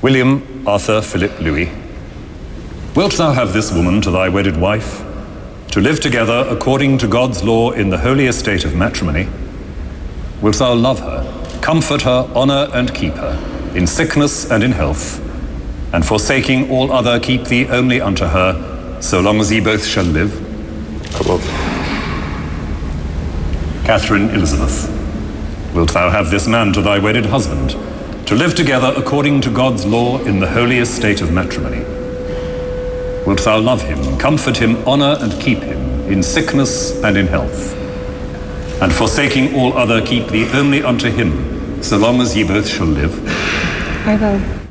William Arthur Philip Louis, wilt thou have this woman to thy wedded wife, to live together according to God's law in the holy estate of matrimony? Wilt thou love her, comfort her, honor and keep her, in sickness and in health, and forsaking all other keep thee only unto her, so long as ye both shall live? I will. Catherine Elizabeth, wilt thou have this man to thy wedded husband, to live together according to God's law in the holy estate of matrimony? Wilt thou love him, comfort him, honor and keep him, in sickness and in health, and forsaking all other keep thee only unto him, so long as ye both shall live? I will.